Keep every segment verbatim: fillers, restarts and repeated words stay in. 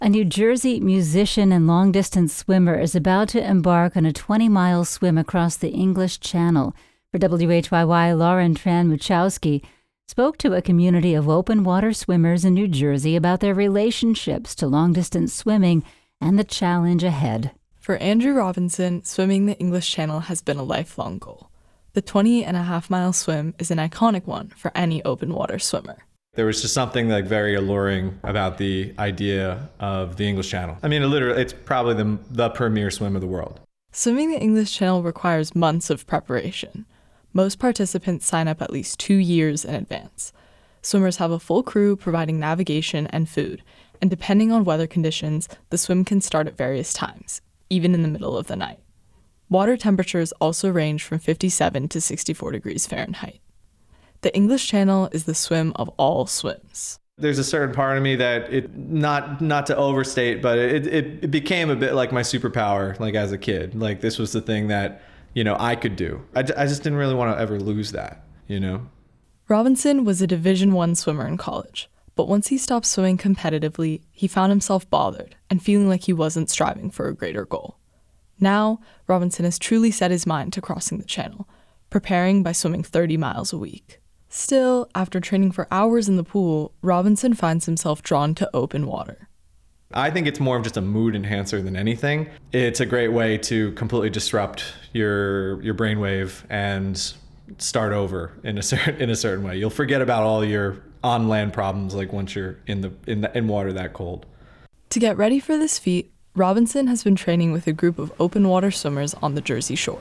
A New Jersey musician and long-distance swimmer is about to embark on a twenty-mile swim across the English Channel. For W H Y Y, Lauren Tran-Muchowski spoke to a community of open-water swimmers in New Jersey about their relationships to long-distance swimming and the challenge ahead. For Andrew Robinson, swimming the English Channel has been a lifelong goal. The twenty and a half mile swim is an iconic one for any open-water swimmer. There was just something like very alluring about the idea of the English Channel. I mean, it literally, it's probably the, the premier swim of the world. Swimming the English Channel requires months of preparation. Most participants sign up at least two years in advance. Swimmers have a full crew providing navigation and food, and depending on weather conditions, the swim can start at various times, even in the middle of the night. Water temperatures also range from fifty-seven to sixty-four degrees Fahrenheit. The English Channel is the swim of all swims. There's a certain part of me that, it not not to overstate, but it, it, it became a bit like my superpower, like as a kid. Like this was the thing that, you know, I could do. I, I just didn't really want to ever lose that, you know? Robinson was a Division One swimmer in college, but once he stopped swimming competitively, he found himself bothered and feeling like he wasn't striving for a greater goal. Now, Robinson has truly set his mind to crossing the channel, preparing by swimming thirty miles a week. Still, after training for hours in the pool, Robinson finds himself drawn to open water. I think it's more of just a mood enhancer than anything. It's a great way to completely disrupt your your brainwave and start over in a certain in a certain way. You'll forget about all your on land problems like once you're in the in the in water that cold. To get ready for this feat, Robinson has been training with a group of open water swimmers on the Jersey Shore.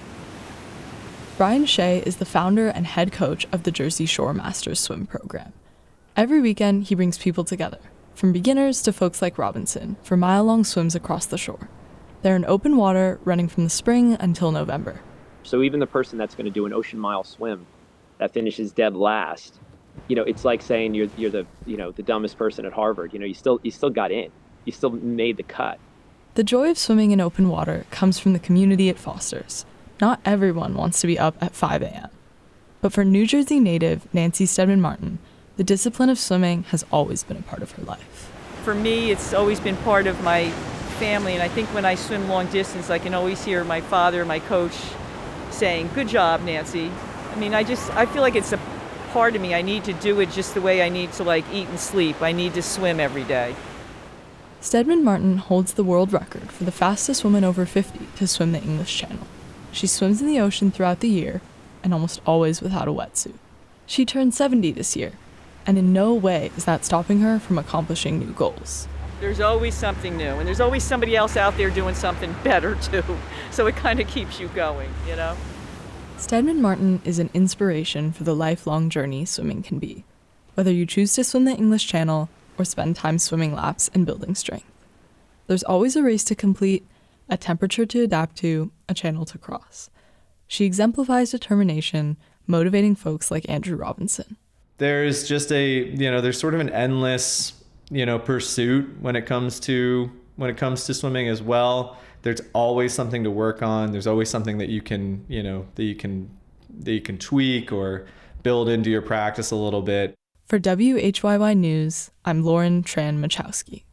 Brian Shea is the founder and head coach of the Jersey Shore Masters Swim program. Every weekend, he brings people together, from beginners to folks like Robinson, for mile-long swims across the shore. They're in open water, running from the spring until November. So even the person that's going to do an ocean mile swim that finishes dead last, you know, it's like saying you're you're the you know the dumbest person at Harvard. You know, you still you still got in, you still made the cut. The joy of swimming in open water comes from the community it fosters. Not everyone wants to be up at five a.m. But for New Jersey native Nancy Stedman Martin, the discipline of swimming has always been a part of her life. For me, it's always been part of my family, and I think when I swim long distance, I can always hear my father, my coach, saying, "Good job, Nancy." I mean, I just, I feel like it's a part of me. I need to do it just the way I need to, like, eat and sleep. I need to swim every day. Stedman Martin holds the world record for the fastest woman over fifty to swim the English Channel. She swims in the ocean throughout the year, and almost always without a wetsuit. She turned seventy this year, and in no way is that stopping her from accomplishing new goals. There's always something new, and there's always somebody else out there doing something better too, so it kind of keeps you going, you know? Stedman Martin is an inspiration for the lifelong journey swimming can be, whether you choose to swim the English Channel or spend time swimming laps and building strength. There's always a race to complete, a temperature to adapt to, a channel to cross. She exemplifies determination, motivating folks like Andrew Robinson. There's just a, you know, there's sort of an endless, you know, pursuit when it comes to when it comes to swimming as well. There's always something to work on. There's always something that you can, you know, that you can that you can tweak or build into your practice a little bit. For W H Y Y News, I'm Lauren Tran-Muchowski.